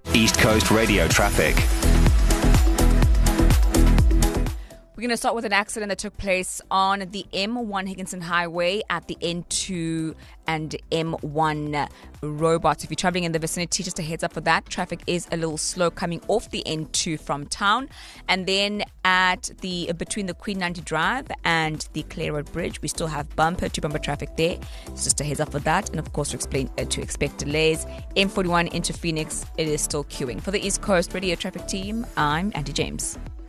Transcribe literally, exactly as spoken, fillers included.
East Coast Radio traffic. We're going to start with an accident that took place on the M one Higginson Highway at the N two and M one Robots. If you're traveling in the vicinity, just a heads up for that. Traffic is a little slow coming off the N two from town. And then at the between the Queen ninety Drive and the Clare Road Bridge, we still have bumper to bumper traffic there. So just a heads up for that. And of course, to explain uh, to expect delays. M forty-one into Phoenix, it is still queuing. For the East Coast Radio Traffic Team, I'm Andy James.